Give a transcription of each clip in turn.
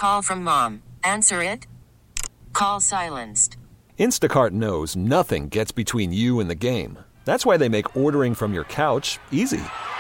Call from mom. Answer it. Call silenced. Instacart knows nothing gets between you and the game. That's why they make ordering from your couch easy.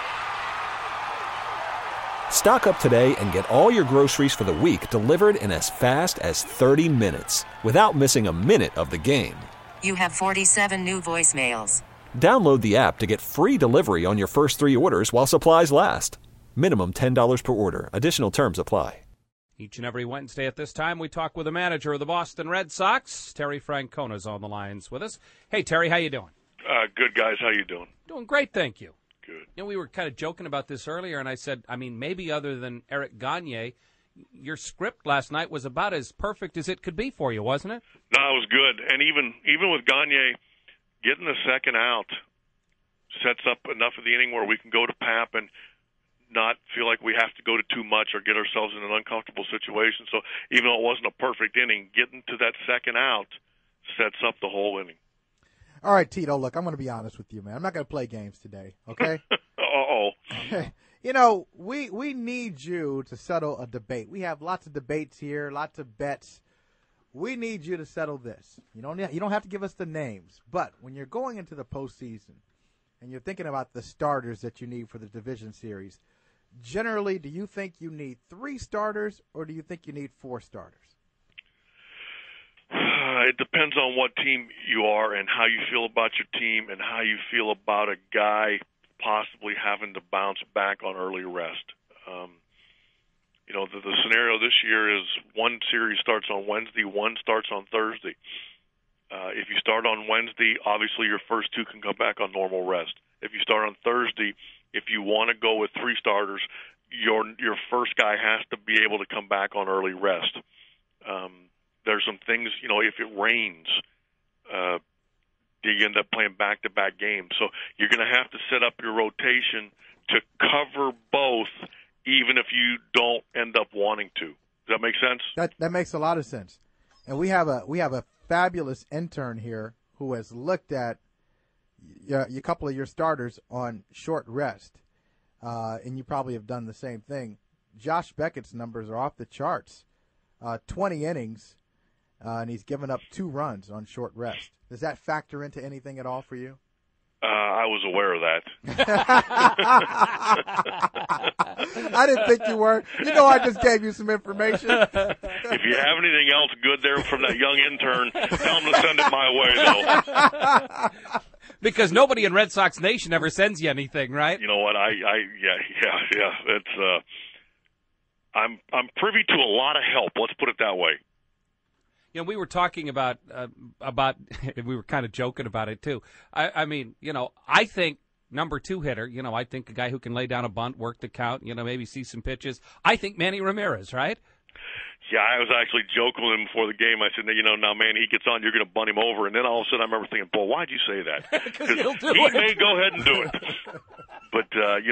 Stock up today and get all your groceries for the week delivered in as fast as 30 minutes without missing a minute of the game. You have 47 new voicemails. Download the app to get free delivery on your first 3 orders while supplies last. Minimum $10 per order. Additional terms apply. Each and every Wednesday at this time, we talk with the manager of the Boston Red Sox. Terry Francona's on the lines with us. Hey, Terry, how you doing? Good, guys. How you doing? Doing great, thank you. Good. You know, we were kind of joking about this earlier, and I said, maybe other than Eric Gagne, your script last night was about as perfect as it could be for you, wasn't it? No, it was good. And even with Gagne, getting the second out sets up enough of the inning where we can go to Pap and not feel like we have to go to too much or get ourselves in an uncomfortable situation. So even though it wasn't a perfect inning, getting to that second out sets up the whole inning. All right, Tito, look, I'm going to be honest with you, man. I'm not going to play games today, okay? Uh-oh. You know, we need you to settle a debate. We have lots of debates here, lots of bets. We need you to settle this. You don't have to give us the names, but when you're going into the postseason and you're thinking about the starters that you need for the division series, generally, do you think you need 3 starters or do you think you need 4 starters? It depends on what team you are and how you feel about your team and how you feel about a guy possibly having to bounce back on early rest. The scenario this year is one series starts on Wednesday, one starts on Thursday. If you start on Wednesday, obviously your first 2 can come back on normal rest. If you start on Thursday, if you want to go with 3 starters, your first guy has to be able to come back on early rest. There's some things, if it rains, you end up playing back-to-back games. So you're going to have to set up your rotation to cover both, even if you don't end up wanting to. Does that make sense? That makes a lot of sense. And we have a fabulous intern here who has looked at a couple of your starters on short rest, and you probably have done the same thing. Josh Beckett's numbers are off the charts. 20 innings, and he's given up 2 runs on short rest. Does that factor into anything at all for you? I was aware of that. I didn't think you were. I just gave you some information. If you have anything else good there from that young intern, tell him to send it my way, though. Because nobody in Red Sox Nation ever sends you anything, right? You know what? Yeah. It's I'm privy to a lot of help. Let's put it that way. We were talking about we were kind of joking about it too. I think number 2 hitter. I think a guy who can lay down a bunt, work the count. Maybe see some pitches. I think Manny Ramirez, right? Yeah, I was actually joking with him before the game. I said, now, man, he gets on, you're going to bunt him over. And then all of a sudden I remember thinking, boy, why'd you say that? Because he may go ahead and do it. But,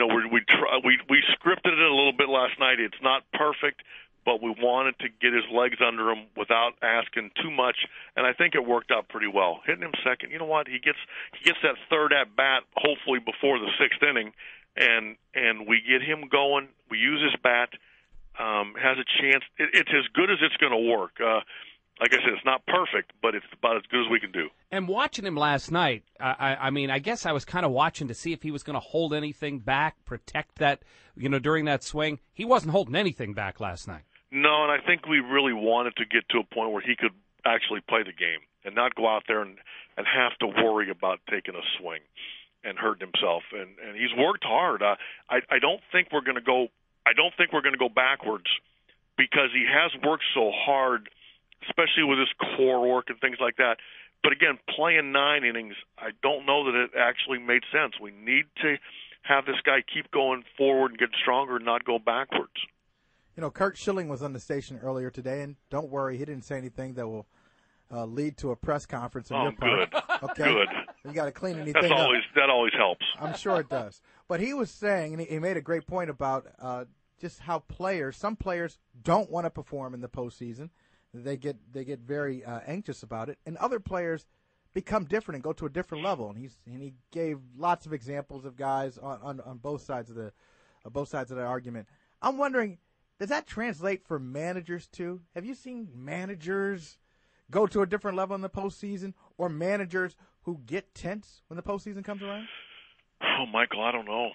we scripted it a little bit last night. It's not perfect, but we wanted to get his legs under him without asking too much. And I think it worked out pretty well. Hitting him second, you know what? He gets that third at-bat, hopefully before the 6th inning, and we get him going. We use his bat. Has a chance. It's as good as it's going to work. Like I said, it's not perfect, but it's about as good as we can do. And watching him last night, I guess I was kind of watching to see if he was going to hold anything back, protect that, during that swing. He wasn't holding anything back last night. No, and I think we really wanted to get to a point where he could actually play the game and not go out there and have to worry about taking a swing and hurting himself. And he's worked hard. I don't think we're going to go. I don't think we're going to go backwards because he has worked so hard, especially with his core work and things like that. But again, playing 9 innings, I don't know that it actually made sense. We need to have this guy keep going forward and get stronger and not go backwards. Kurt Schilling was on the station earlier today, and don't worry, he didn't say anything that will lead to a press conference on your part. Good. Okay. Good. You got to clean anything up. That always helps. I'm sure it does. But he was saying, and he made a great point about just how some players don't want to perform in the postseason. They get very anxious about it, and other players become different and go to a different level. And he gave lots of examples of guys on both sides of that argument. I'm wondering, does that translate for managers too? Have you seen managers go to a different level in the postseason, or managers who get tense when the postseason comes around? Oh, Michael, I don't know.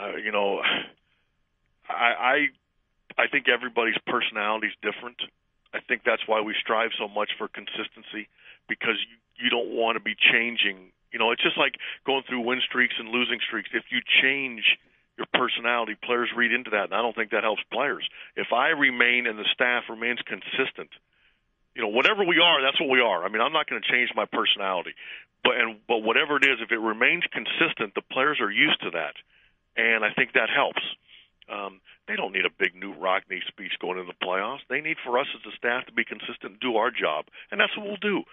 I think everybody's personality is different. I think that's why we strive so much for consistency, because you don't want to be changing. It's just like going through win streaks and losing streaks. If you change your personality, players read into that, and I don't think that helps players. If I remain and the staff remains consistent, whatever we are, that's what we are. I mean, I'm not going to change my personality. But whatever it is, if it remains consistent, the players are used to that, and I think that helps. They don't need a big Knute Rockne speech going into the playoffs. They need for us as a staff to be consistent and do our job, and that's what we'll do.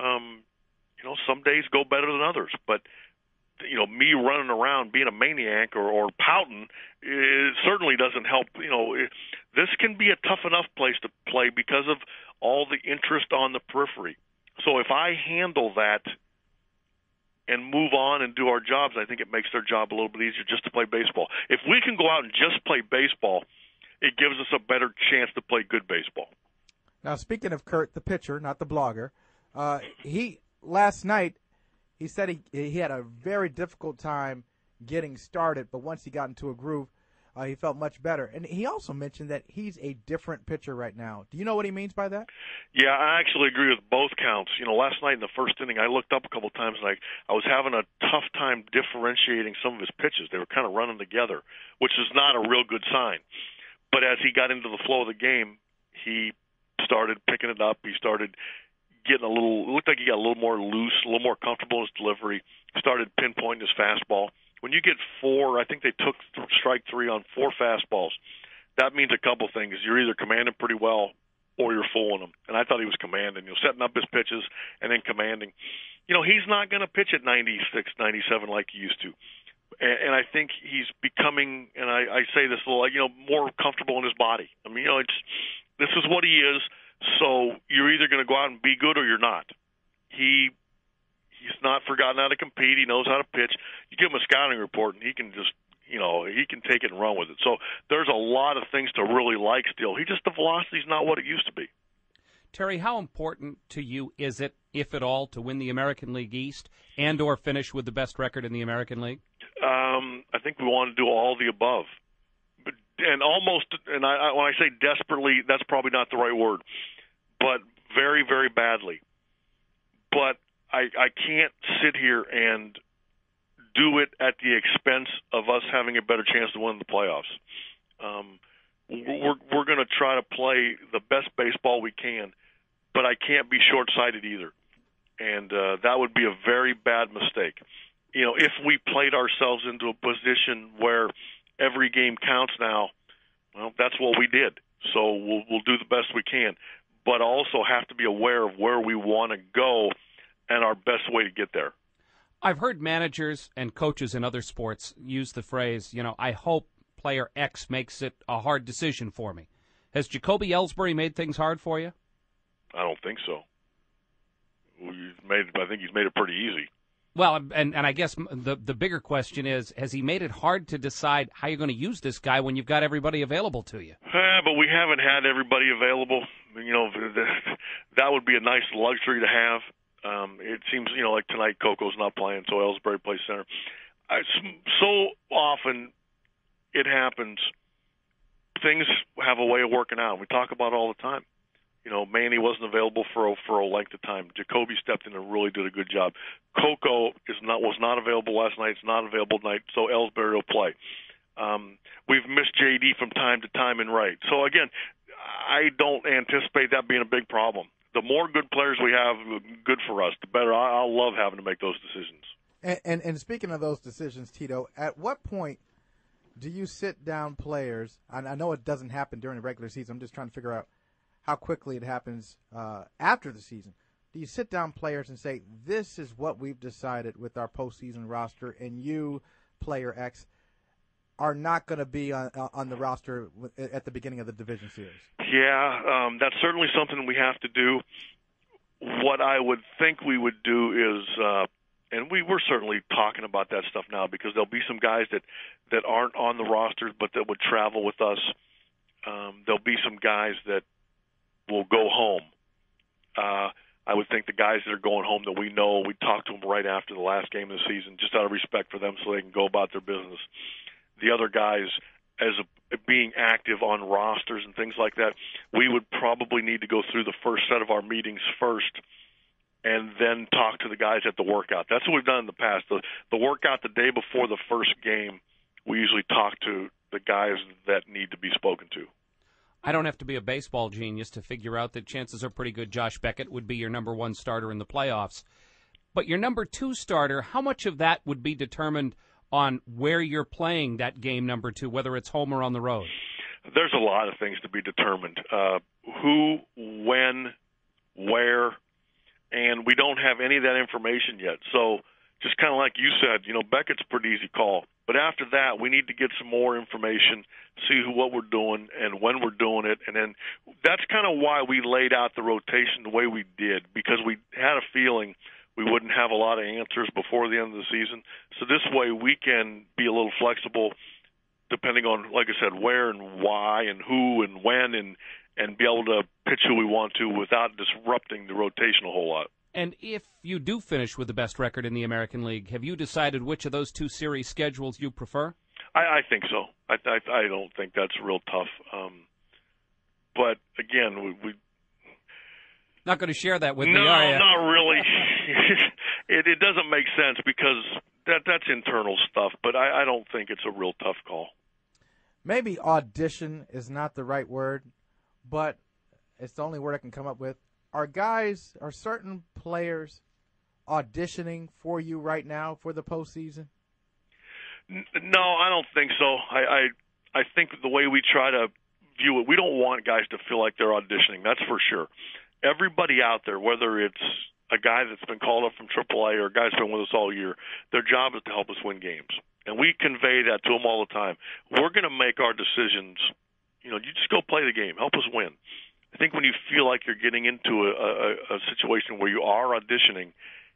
Some days go better than others, but me running around being a maniac or pouting, it certainly doesn't help. This can be a tough enough place to play because of all the interest on the periphery. So if I handle that and move on and do our jobs, I think it makes their job a little bit easier just to play baseball. If we can go out and just play baseball, it gives us a better chance to play good baseball. Now, speaking of Kurt, the pitcher, not the blogger, last night he said he had a very difficult time getting started, but once he got into a groove, he felt much better. And he also mentioned that he's a different pitcher right now. Do you know what he means by that? Yeah, I actually agree with both counts. Last night in the first inning, I looked up a couple of times, and I was having a tough time differentiating some of his pitches. They were kind of running together, which is not a real good sign. But as he got into the flow of the game, he started picking it up. He started getting it looked like he got a little more loose, a little more comfortable in his delivery, started pinpointing his fastball. When you get 4, I think they took strike 3 on 4 fastballs. That means a couple things. You're either commanding pretty well or you're fooling them. And I thought he was commanding, setting up his pitches and then commanding. He's not going to pitch at 96, 97 like he used to. And I think he's becoming, and I say this a little, more comfortable in his body. I mean, this is what he is. So you're either going to go out and be good or you're not. He's not forgotten how to compete. He knows how to pitch. You give him a scouting report, and he can just, he can take it and run with it. So there's a lot of things to really like still. The velocity's not what it used to be. Terry, how important to you is it, if at all, to win the American League East and or finish with the best record in the American League? I think we want to do all the above. When I say desperately, that's probably not the right word, but very, very badly. But I can't sit here and do it at the expense of us having a better chance to win the playoffs. We're going to try to play the best baseball we can, but I can't be short-sighted either. And that would be a very bad mistake. If we played ourselves into a position where every game counts now, well, that's what we did. So we'll do the best we can, but also have to be aware of where we want to go and our best way to get there. I've heard managers and coaches in other sports use the phrase, I hope player X makes it a hard decision for me. Has Jacoby Ellsbury made things hard for you? I don't think so. I think he's made it pretty easy. Well, and I guess the bigger question is, has he made it hard to decide how you're going to use this guy when you've got everybody available to you? But we haven't had everybody available. That would be a nice luxury to have. It seems, like tonight Coco's not playing, so Ellsbury plays center. So often it happens. Things have a way of working out. We talk about it all the time. Manny wasn't available for a length of time. Jacoby stepped in and really did a good job. Coco was not available last night. It's not available tonight, so Ellsbury will play. We've missed JD from time to time in right. So, again, I don't anticipate that being a big problem. The more good players we have, good for us, the better. I'll love having to make those decisions. And speaking of those decisions, Tito, at what point do you sit down players? I know it doesn't happen during the regular season. I'm just trying to figure out how quickly it happens after the season. Do you sit down players and say, this is what we've decided with our postseason roster, and you, player X, are not going to be on the roster at the beginning of the division series? Yeah, that's certainly something we have to do. What I would think we would do is, and we're certainly talking about that stuff now, because there'll be some guys that aren't on the rosters but that would travel with us. there'll be some guys that will go home. I would think the guys that are going home that we know, we talked to them right after the last game of the season, just out of respect for them so they can go about their business. The other guys, being active on rosters and things like that, we would probably need to go through the first set of our meetings first and then talk to the guys at the workout. That's what we've done in the past. The workout the day before the first game, we usually talk to the guys that need to be spoken to. I don't have to be a baseball genius to figure out that chances are pretty good Josh Beckett would be your number one starter in the playoffs. But your number two starter, how much of that would be determined on where you're playing that game number two, whether it's home or on the road? There's a lot of things to be determined. Who, when, where, and we don't have any of that information yet. So just kind of like you said, Beckett's a pretty easy call. But after that, we need to get some more information, see what we're doing and when we're doing it. And then that's kind of why we laid out the rotation the way we did, because we had a feeling we wouldn't have a lot of answers before the end of the season. So this way we can be a little flexible depending on, like I said, where and why and who and when, and be able to pitch who we want to without disrupting the rotation a whole lot. And if you do finish with the best record in the American League, have you decided which of those two series schedules you prefer? I think so. I don't think that's real tough. But again, we not going to share that with me, are you? No, not really. It doesn't make sense because that's internal stuff. But I don't think it's a real tough call. Maybe audition is not the right word, but it's the only word I can come up with. Are certain players auditioning for you right now for the postseason? No, I don't think so. I think the way we try to view it, we don't want guys to feel like they're auditioning. That's for sure. Everybody out there, whether it's a guy that's been called up from AAA or a guy that's been with us all year, their job is to help us win games. And we convey that to them all the time. We're going to make our decisions. You just go play the game. Help us win. I think when you feel like you're getting into a situation where you are auditioning,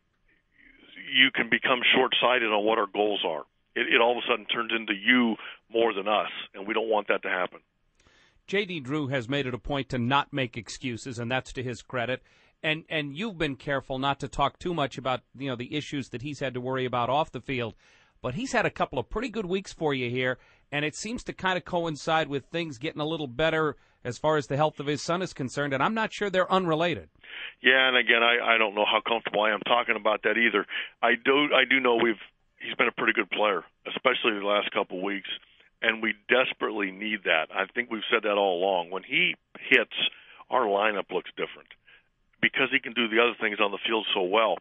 you can become short-sighted on what our goals are. It all of a sudden turns into you more than us, and we don't want that to happen. J.D. Drew has made it a point to not make excuses, and that's to his credit. And you've been careful not to talk too much about the issues that he's had to worry about off the field. But he's had a couple of pretty good weeks for you here, and it seems to kind of coincide with things getting a little better as far as the health of his son is concerned, and I'm not sure they're unrelated. Yeah, and again, I don't know how comfortable I am talking about that either. I do know he's been a pretty good player, especially the last couple of weeks, and we desperately need that. I think we've said that all along. When he hits, our lineup looks different because he can do the other things on the field so well.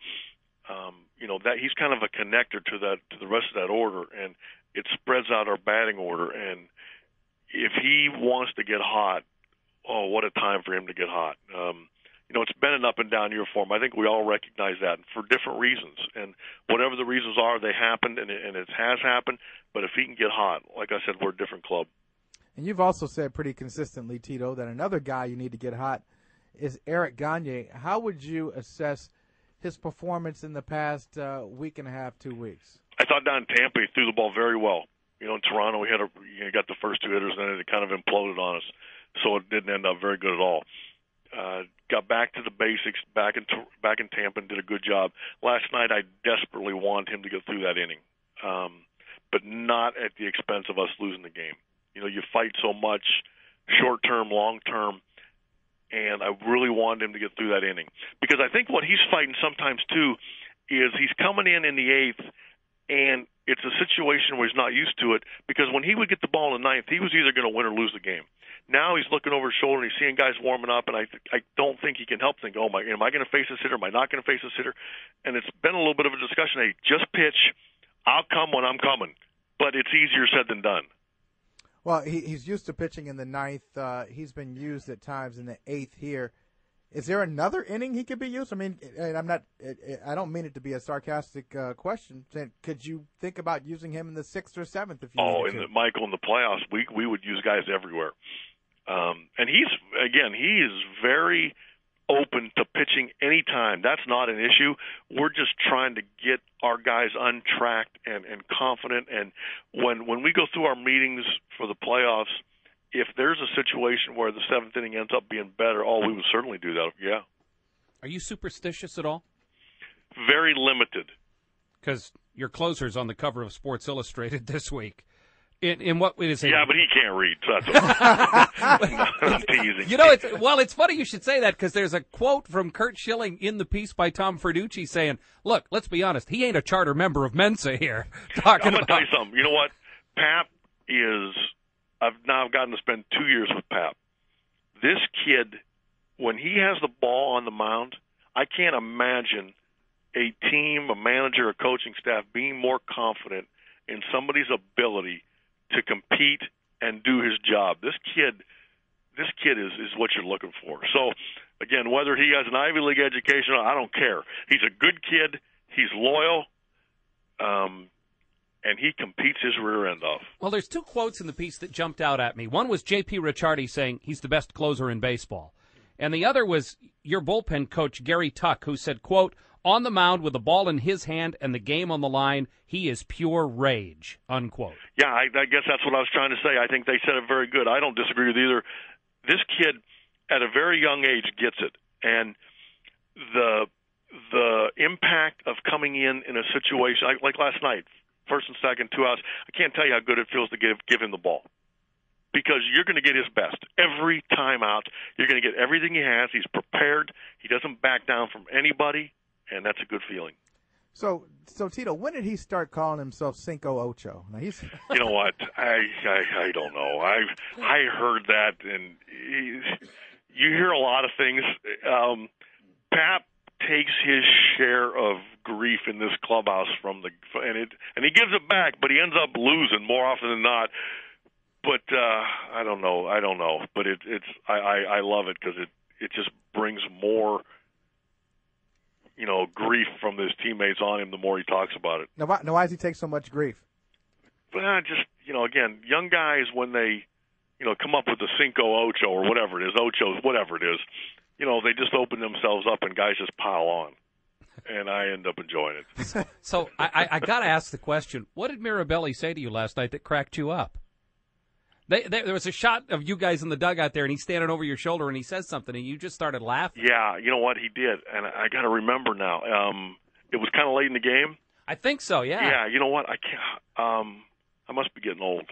That he's kind of a connector to the rest of that order, and it spreads out our batting order. And if he wants to get hot, oh, what a time for him to get hot. It's been an up and down year for him. I think we all recognize that for different reasons. And whatever the reasons are, they happened, and it has happened. But if he can get hot, like I said, we're a different club. And you've also said pretty consistently, Tito, that another guy you need to get hot is Eric Gagne. How would you assess his performance in the past week and a half, 2 weeks? I thought down in Tampa he threw the ball very well. In Toronto we got the first two hitters, and then it kind of imploded on us, so it didn't end up very good at all. Got back to the basics back in Tampa and did a good job. Last night I desperately wanted him to get through that inning, but not at the expense of us losing the game. You fight so much, short term, long term. And I really wanted him to get through that inning. Because I think what he's fighting sometimes, too, is he's coming in the eighth, and it's a situation where he's not used to it. Because when he would get the ball in the ninth, he was either going to win or lose the game. Now he's looking over his shoulder, and he's seeing guys warming up, and I don't think he can help think, am I going to face this hitter? Am I not going to face this hitter? And it's been a little bit of a discussion. Hey, just pitch. I'll come when I'm coming. But it's easier said than done. Well, he's used to pitching in the ninth. He's been used at times in the eighth here. Is there another inning he could be used? I mean, and I don't mean it to be a sarcastic question. Could you think about using him in the sixth or seventh if you needed to? Michael, in the playoffs, we would use guys everywhere. And he is very open to pitching anytime. That's not an issue. We're just trying to get our guys untracked and confident. And when we go through our meetings for the playoffs, if there's a situation where the seventh inning ends up being better, we would certainly do that. Yeah. Are you superstitious at all? Very limited. Because your closer's on the cover of Sports Illustrated this week. In what it is? Yeah, but he can't read. So that's I'm teasing. You know, it's funny you should say that because there's a quote from Curt Schilling in the piece by Tom Ferducci saying, "Look, let's be honest, he ain't a charter member of Mensa here." I'm going to tell you something. You know what? Pap is. I've now gotten to spend 2 years with Pap. This kid, when he has the ball on the mound, I can't imagine a team, a manager, a coaching staff being more confident in somebody's ability to compete and do his job. This kid is what you're looking for. So, again, whether he has an Ivy League education, I don't care. He's a good kid. He's loyal, and he competes his rear end off. Well, there's two quotes in the piece that jumped out at me. One was J.P. Ricciardi saying he's the best closer in baseball. And the other was your bullpen coach, Gary Tuck, who said, quote, "On the mound with the ball in his hand and the game on the line, he is pure rage," unquote. Yeah, I guess that's what I was trying to say. I think they said it very good. I don't disagree with either. This kid, at a very young age, gets it. And the impact of coming in a situation, like last night, first and second, 2 outs, I can't tell you how good it feels to give him the ball. Because you're going to get his best. Every time out, you're going to get everything he has. He's prepared. He doesn't back down from anybody. And that's a good feeling. So Tito, when did he start calling himself Cinco Ocho? Now he's. You know what? I don't know. I heard that, and you hear a lot of things. Pap takes his share of grief in this clubhouse and he gives it back, but he ends up losing more often than not. But I don't know. But I love it because it just brings more. Grief from his teammates on him the more he talks about it. Now, why does he take so much grief? Well, again, young guys, when they, come up with the Cinco Ocho or whatever it is, Ochos, whatever it is, they just open themselves up and guys just pile on. And I end up enjoying it. So I got to ask the question, what did Mirabelli say to you last night that cracked you up? There was a shot of you guys in the dugout there, and he's standing over your shoulder, and he says something, and you just started laughing. Yeah, you know what? He did, and I got to remember now. It was kind of late in the game. I think so, yeah. Yeah, you know what? I can't. I must be getting old.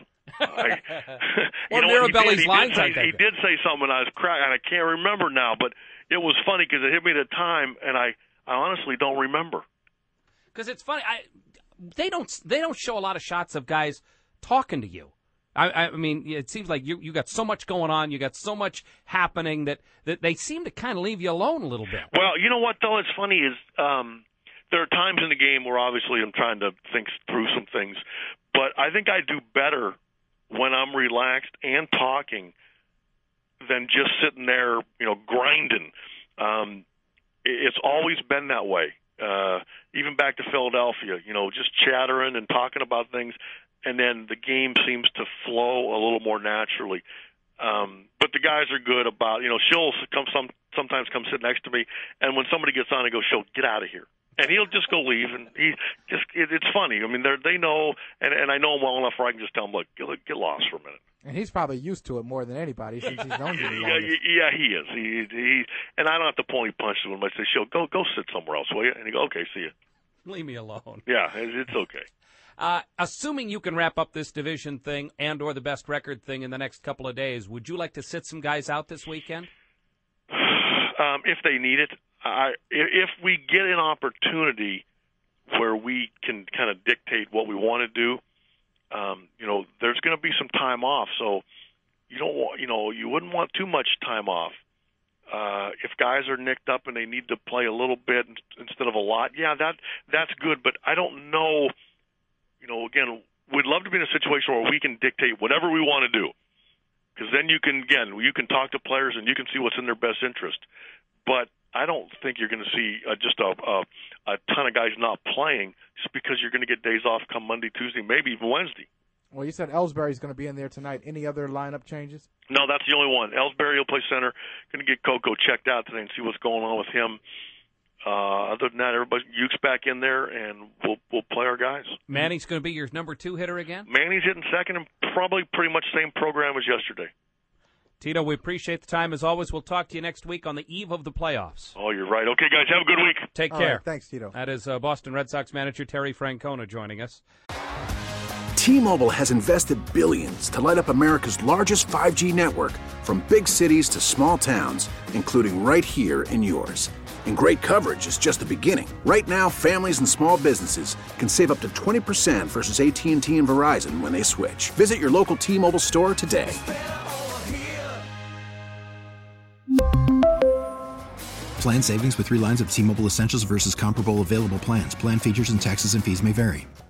Mirabelli's lines, I think. He did say something, and I was crying, and I can't remember now, but it was funny because it hit me at a time, and I honestly don't remember. Because it's funny. They don't show a lot of shots of guys talking to you. I mean, it seems like you got so much going on, you got so much happening that they seem to kind of leave you alone a little bit. Well, you know what, though? It's funny is there are times in the game where obviously I'm trying to think through some things, but I think I do better when I'm relaxed and talking than just sitting there, grinding. It's always been that way. Even back to Philadelphia, just chattering and talking about things. And then the game seems to flow a little more naturally. But the guys are good about, Shill sometimes come sit next to me, and when somebody gets on, I go, Shill, get out of here. And he'll just go leave, and it's funny. I mean, they know, and I know him well enough where I can just tell them, look, get lost for a minute. And he's probably used to it more than anybody since he's known you. Yeah, he is. He and I don't have to pull any punches with him. I say, Shill, go sit somewhere else, will you? And he go, okay, see you. Leave me alone. Yeah, it's okay. Assuming you can wrap up this division thing and/or the best record thing in the next couple of days, would you like to sit some guys out this weekend? If they need it, if we get an opportunity where we can kind of dictate what we want to do, there's going to be some time off. So you wouldn't want too much time off. If guys are nicked up and they need to play a little bit instead of a lot, yeah, that's good. But I don't know. Again, we'd love to be in a situation where we can dictate whatever we want to do, because then you can talk to players and you can see what's in their best interest. But I don't think you're going to see just a ton of guys not playing just because you're going to get days off come Monday, Tuesday, maybe even Wednesday. Well, you said Ellsbury's going to be in there tonight. Any other lineup changes? No, that's the only one. Ellsbury will play center. Going to get Coco checked out today and see what's going on with him. Other than that, everybody, Uke's back in there, and we'll play our guys. Manning's going to be your number 2 hitter again? Manning's hitting second, and probably pretty much same program as yesterday. Tito, we appreciate the time as always. We'll talk to you next week on the eve of the playoffs. Oh, you're right. Okay, guys, have a good week. Take All care. right, thanks, Tito. That is Boston Red Sox manager Terry Francona joining us. T-Mobile has invested billions to light up America's largest 5G network, from big cities to small towns, including right here in yours. And great coverage is just the beginning. Right now, families and small businesses can save up to 20% versus AT&T and Verizon when they switch. Visit your local T-Mobile store today. Plan savings with 3 lines of T-Mobile Essentials versus comparable available plans. Plan features and taxes and fees may vary.